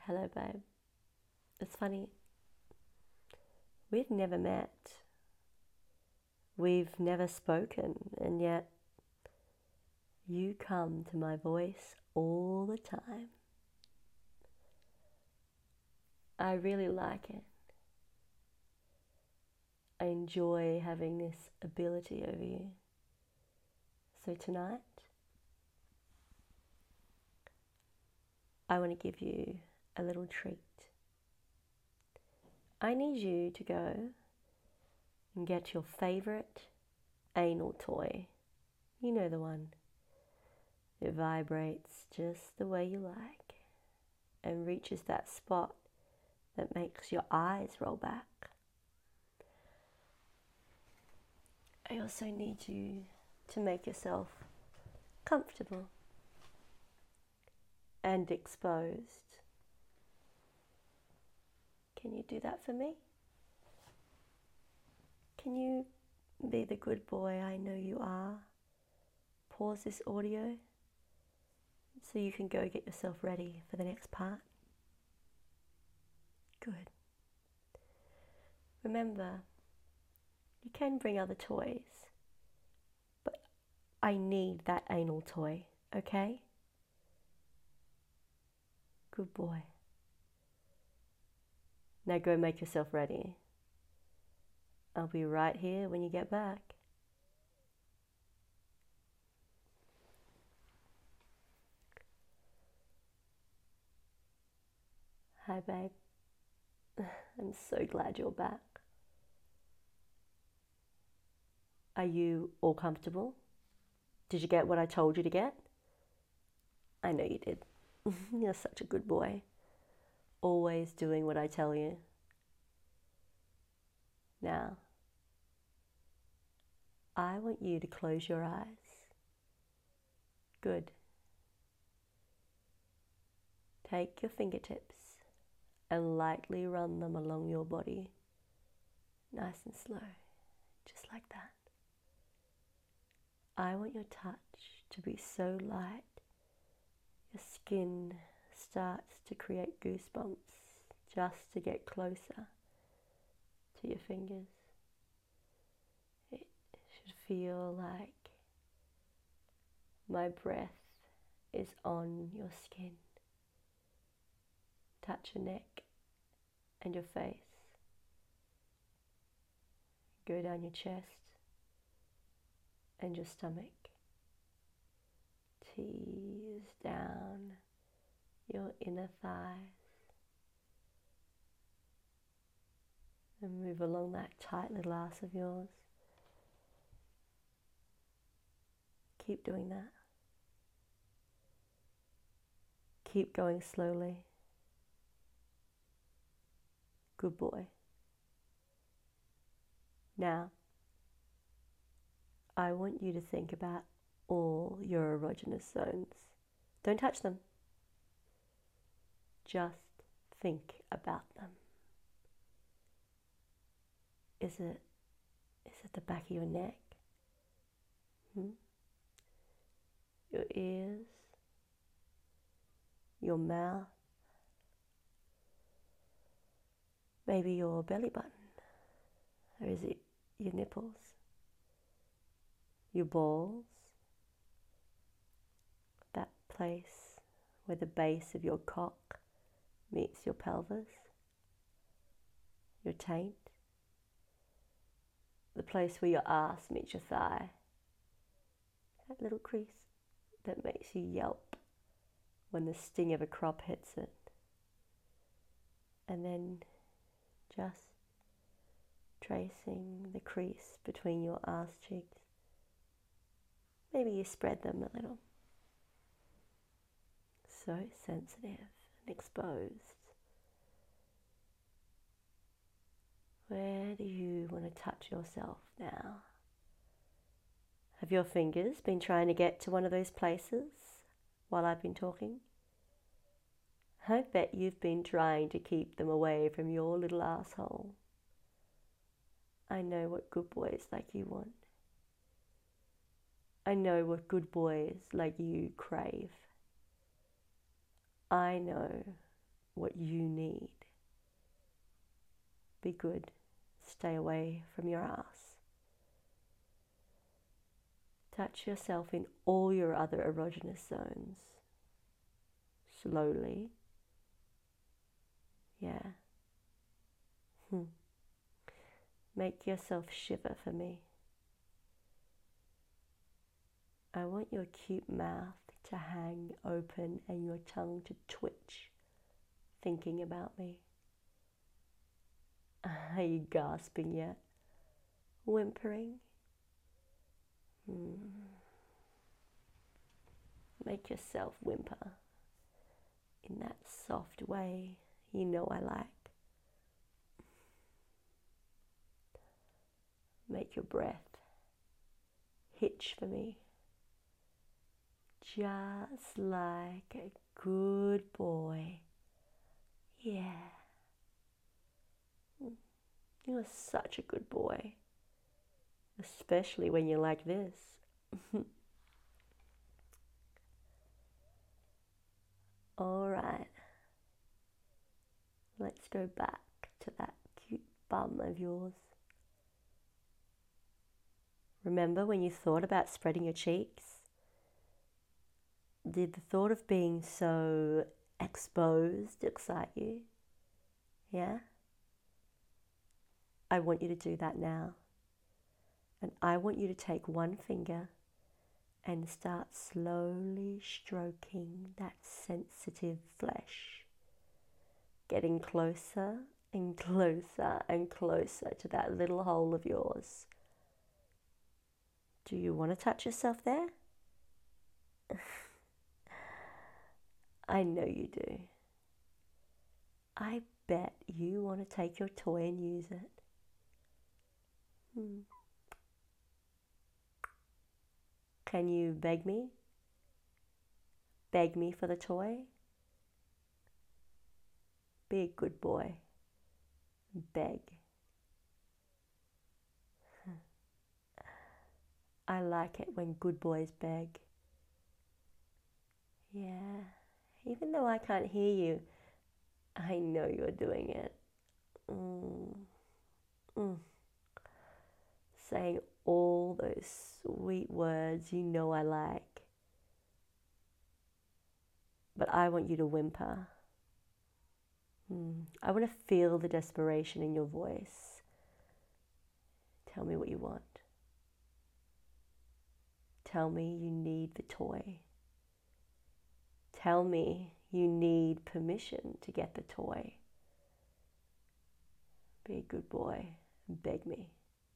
Hello, babe. It's funny, we've never met, we've never spoken, and yet you come to my voice all the time. I really like it. I enjoy having this ability over you. So tonight, I want to give you a little treat. I need you to go and get your favorite anal toy. You know the one. It vibrates just the way you like and reaches that spot that makes your eyes roll back. I also need you to make yourself comfortable and exposed. Can you do that for me? Can you be the good boy I know you are? Pause this audio so you can go get yourself ready for the next part. Good. Remember, you can bring other toys, but I need that anal toy, okay? Good boy. Now go make yourself ready. I'll be right here when you get back. Hi, babe. I'm so glad you're back. Are you all comfortable? Did you get what I told you to get? I know you did. You're such a good boy. Always doing what I tell you. Now, I want you to close your eyes. Good. Take your fingertips and lightly run them along your body. Nice and slow, just like that. I want your touch to be so light, your skin starts to create goosebumps just to get closer to your fingers. It should feel like my breath is on your skin. Touch your neck and your face. Go down your chest and your stomach. Tease down your inner thighs and move along that tight little ass of yours. Keep doing that. Keep going slowly. Good boy. Now, I want you to think about all your erogenous zones. Don't touch them. Just think about them. Is it the back of your neck? Your ears? Your mouth? Maybe your belly button? Or is it your nipples? Your balls? That place where the base of your cock meets your pelvis? Your taint? The place where your ass meets your thigh? That little crease that makes you yelp when the sting of a crop hits it. And then just tracing the crease between your ass cheeks. Maybe you spread them a little. So sensitive and exposed. Where do you want to touch yourself now? Have your fingers been trying to get to one of those places while I've been talking? I bet you've been trying to keep them away from your little asshole. I know what good boys like you want. I know what good boys like you crave. I know what you need. Be good. Stay away from your ass. Touch yourself in all your other erogenous zones. Slowly. Yeah. Make yourself shiver for me. I want your cute mouth to hang open and your tongue to twitch, thinking about me. Are you gasping yet? Whimpering? Make yourself whimper in that soft way you know I like. Make your breath hitch for me. Just like a good boy. Yeah. You're such a good boy. Especially when you're like this. Alright. Let's go back to that cute bum of yours. Remember when you thought about spreading your cheeks? Did the thought of being so exposed excite you? Yeah? I want you to do that now. And I want you to take one finger and start slowly stroking that sensitive flesh. Getting closer and closer and closer to that little hole of yours. Do you want to touch yourself there? I know you do. I bet you want to take your toy and use it. Can you beg me? Beg me for the toy? Be a good boy. Beg. I like it when good boys beg. Yeah. Even though I can't hear you, I know you're doing it. Saying all those sweet words you know I like. But I want you to whimper. I want to feel the desperation in your voice. Tell me what you want. Tell me you need the toy. Tell me you need permission to get the toy. Be a good boy and beg me.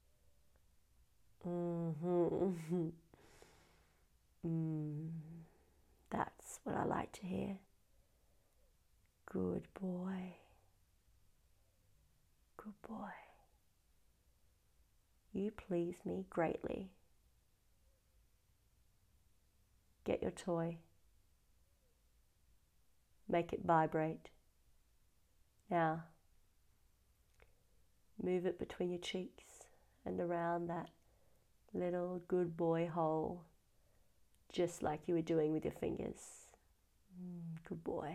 That's what I like to hear. Good boy. Good boy. You please me greatly. Get your toy. Make it vibrate. Now, move it between your cheeks and around that little good boy hole, just like you were doing with your fingers. Good boy.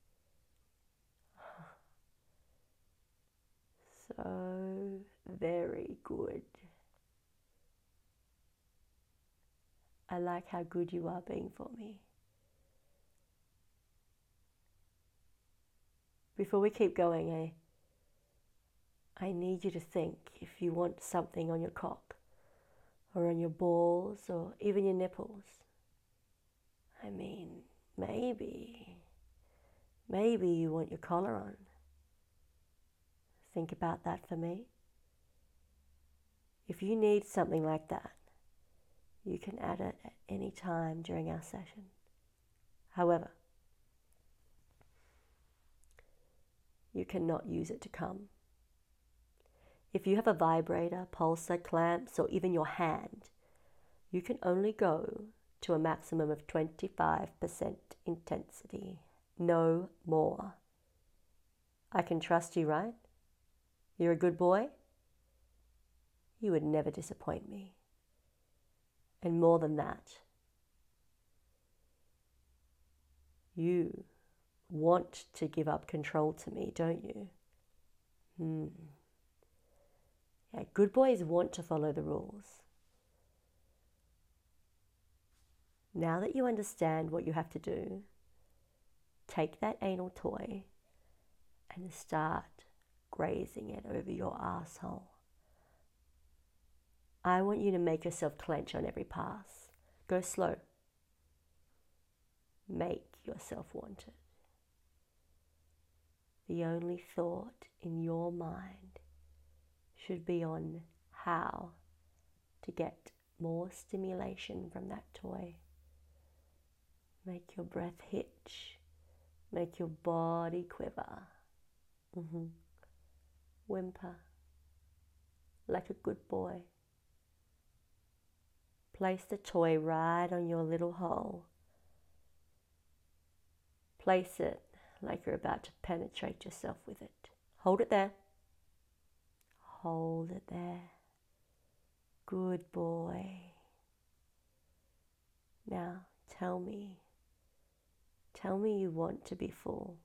So very good. I like how good you are being for me. Before we keep going, I need you to think if you want something on your cock or on your balls or even your nipples. I mean, maybe you want your collar on. Think about that for me. If you need something like that, you can add it at any time during our session. However, you cannot use it to come. If you have a vibrator, pulsar, clamps, or even your hand, you can only go to a maximum of 25% intensity. No more. I can trust you, right? You're a good boy? You would never disappoint me. And more than that, you want to give up control to me, don't you? Yeah, good boys want to follow the rules. Now that you understand what you have to do, take that anal toy and start grazing it over your asshole. I want you to make yourself clench on every pass. Go slow. Make yourself want it. The only thought in your mind should be on how to get more stimulation from that toy. Make your breath hitch. Make your body quiver. Whimper like a good boy. Place the toy right on your little hole. Place it like you're about to penetrate yourself with it. Hold it there. Hold it there. Good boy. Now tell me you want to be full.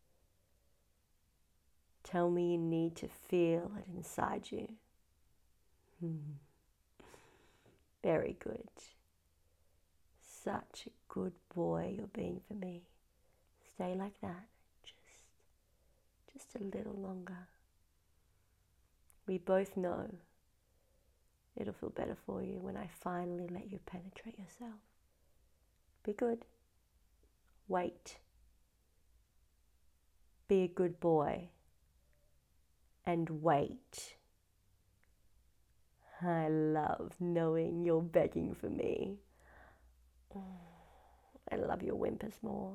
Tell me you need to feel it inside you. Very good. Such a good boy you're being for me. Stay like that. Just a little longer. We both know it'll feel better for you when I finally let you penetrate yourself. Be good. Wait. Be a good boy. And wait. I love knowing you're begging for me. I love your whimpers more.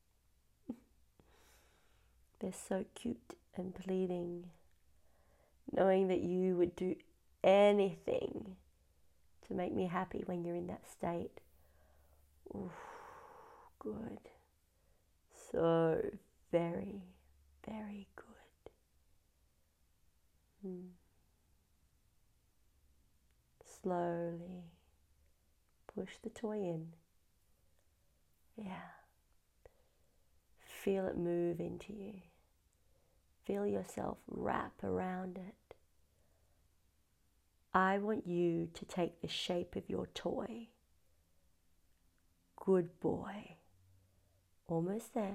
They're so cute and pleading. Knowing that you would do anything to make me happy when you're in that state. Ooh, good. So very, very good. Slowly push the toy in. Yeah. Feel it move into you. Feel yourself wrap around it. I want you to take the shape of your toy. Good boy. Almost there.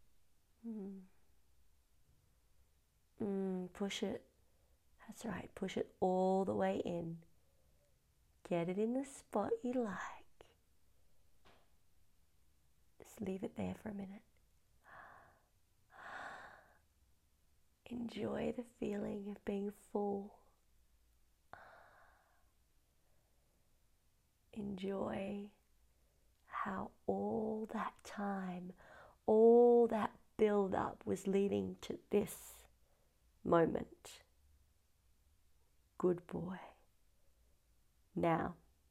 Push it. That's right. Push it all the way in. Get it in the spot you like. Just leave it there for a minute. Enjoy the feeling of being full. Enjoy how all that time, all that build-up was leading to this moment. Good boy. Now,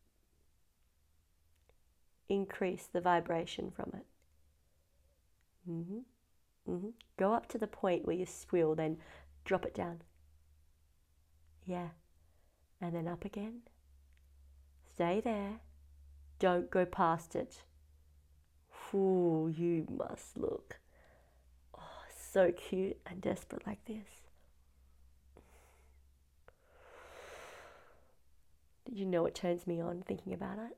increase the vibration from it. Go up to the point where you squeal, then drop it down. Yeah. And then up again. Stay there. Don't go past it. Ooh, you must look so cute and desperate like this. Did you know what turns me on thinking about it?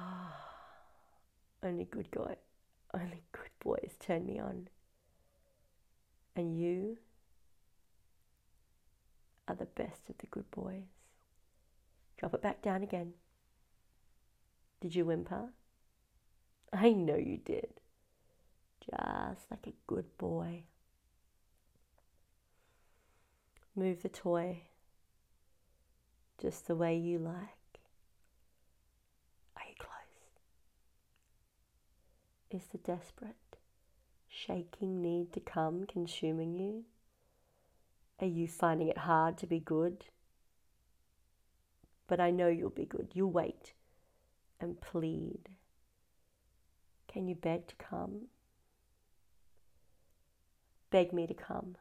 Only good boys turn me on. And you are the best of the good boys. Drop it back down again. Did you whimper? I know you did. Just like a good boy. Move the toy just the way you like. Are you close? Is the desperate, shaking need to come consuming you? Are you finding it hard to be good? But I know you'll be good. You'll wait and plead. Can you beg to come? Beg me to come.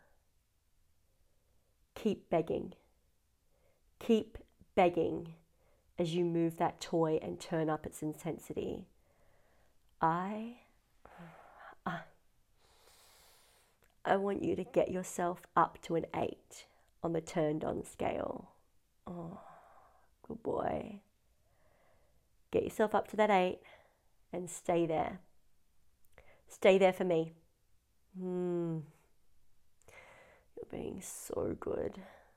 Keep begging. Keep begging as you move that toy and turn up its intensity. I want you to get yourself up to an 8 on the turned on scale. Oh, good boy. Get yourself up to that 8 and stay there. Stay there for me. You're being so good.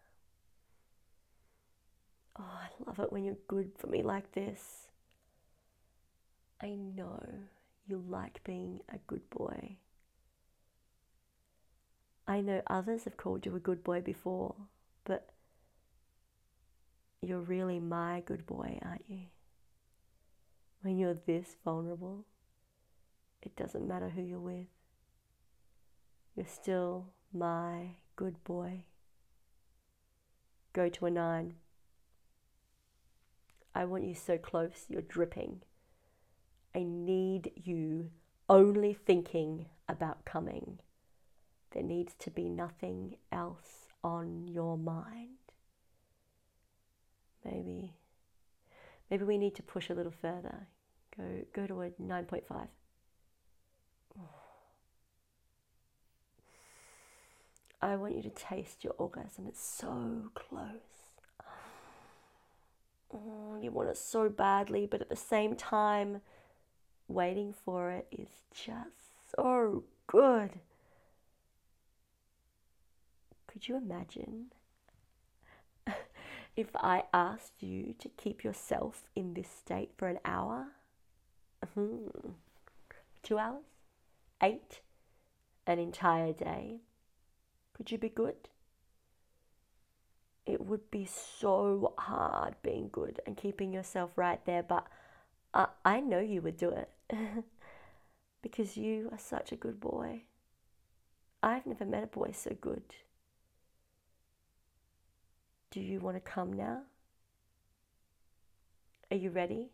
Oh, I love it when you're good for me like this. I know you like being a good boy. I know others have called you a good boy before, but you're really my good boy, aren't you? When you're this vulnerable, it doesn't matter who you're with. You're still my good boy. Go to a 9. I want you so close, you're dripping. I need you only thinking about coming. There needs to be nothing else on your mind. Maybe we need to push a little further. Go to a 9.5. I want you to taste your orgasm. It's so close. You want it so badly, but at the same time, waiting for it is just so good. Could you imagine if I asked you to keep yourself in this state for an hour? 2 hours? 8? An entire day? Could you be good? It would be so hard being good and keeping yourself right there, but I know you would do it because you are such a good boy. I've never met a boy so good. Do you want to come now? Are you ready?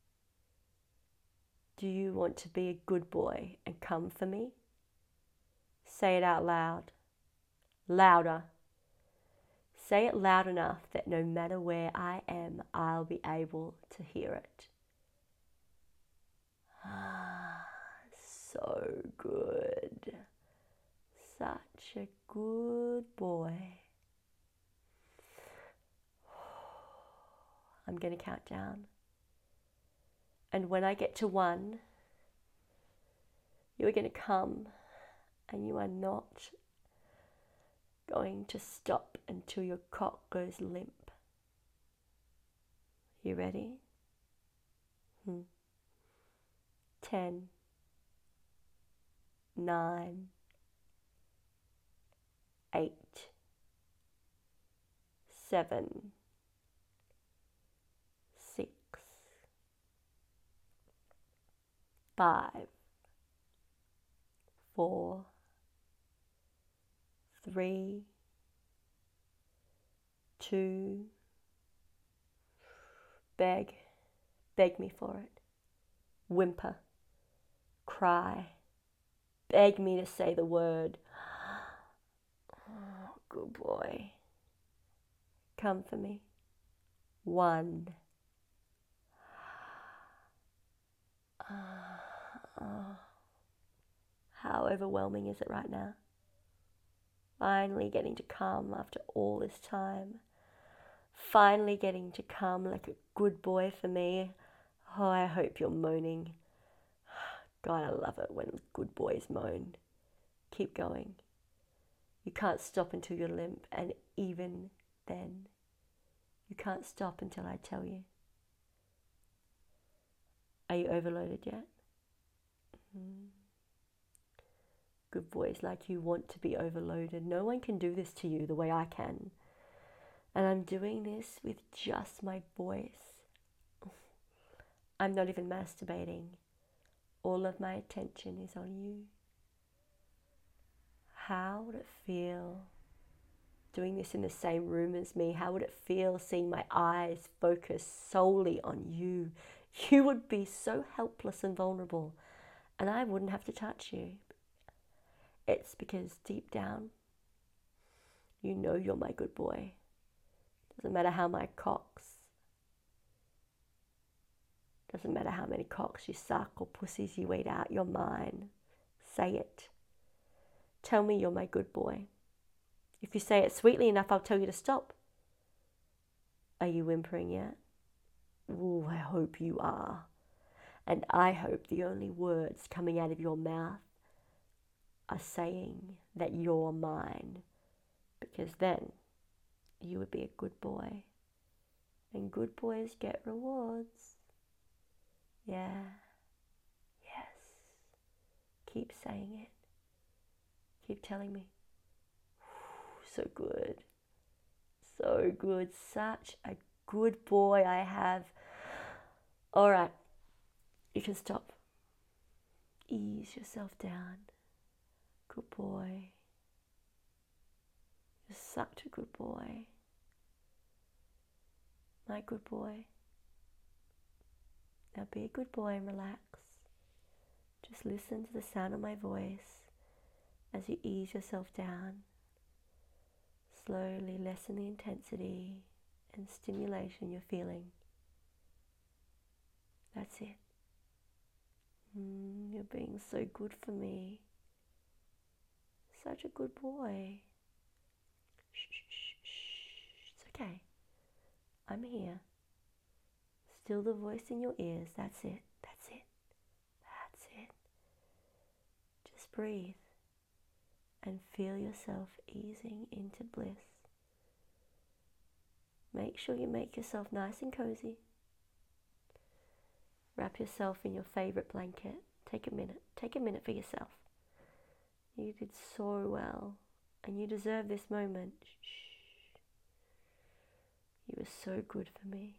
Do you want to be a good boy and come for me? Say it out loud. Louder. Say it loud enough that no matter where I am, I'll be able to hear it. So good. Such a good boy. I'm going to count down. And when I get to 1, you are going to come, and you are not going to stop until your cock goes limp. You ready? 10, 9, 8, 7, 6, 5, 4, 3, 2, beg me for it, whimper, cry, beg me to say the word. Oh, good boy. Come for me. 1. How overwhelming is it right now? Finally getting to come after all this time. Finally getting to come like a good boy for me. Oh, I hope you're moaning. God, I love it when good boys moan. Keep going. You can't stop until you're limp, and even then, you can't stop until I tell you. Are you overloaded yet? Good boys like you want to be overloaded. No one can do this to you the way I can. And I'm doing this with just my voice. I'm not even masturbating. All of my attention is on you. How would it feel doing this in the same room as me? How would it feel seeing my eyes focus solely on you? You would be so helpless and vulnerable, and I wouldn't have to touch you. It's because deep down, you know you're my good boy. Doesn't matter how many cocks you suck or pussies you eat out, you're mine. Say it. Tell me you're my good boy. If you say it sweetly enough, I'll tell you to stop. Are you whimpering yet? Ooh, I hope you are. And I hope the only words coming out of your mouth are saying that you're mine. Because then you would be a good boy. And good boys get rewards. Yeah. Yes. Keep saying it. Keep telling me. So good. So good. Such a good boy I have. All right. You can stop. Ease yourself down. Good boy. You're such a good boy. My good boy. Now be a good boy and relax. Just listen to the sound of my voice as you ease yourself down. Slowly lessen the intensity and stimulation you're feeling. That's it. You're being so good for me. Such a good boy. Shh, shh, shh, shh. It's okay. I'm here. Still the voice in your ears. That's it. That's it. That's it. Just breathe and feel yourself easing into bliss. Make sure you make yourself nice and cozy. Wrap yourself in your favorite blanket. Take a minute. Take a minute for yourself. You did so well, and you deserve this moment. Shh. You were so good for me.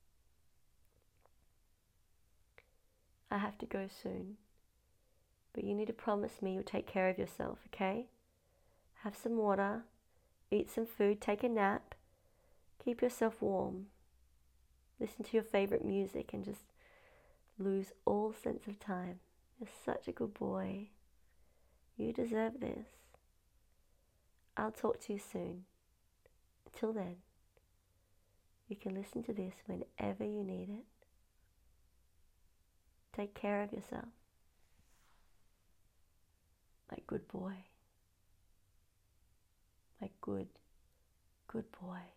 I have to go soon, but you need to promise me you'll take care of yourself, okay? Have some water, eat some food, take a nap, keep yourself warm, listen to your favorite music, and just lose all sense of time. You're such a good boy. You deserve this. I'll talk to you soon. Until then, you can listen to this whenever you need it. Take care of yourself. My good boy. My good, good boy.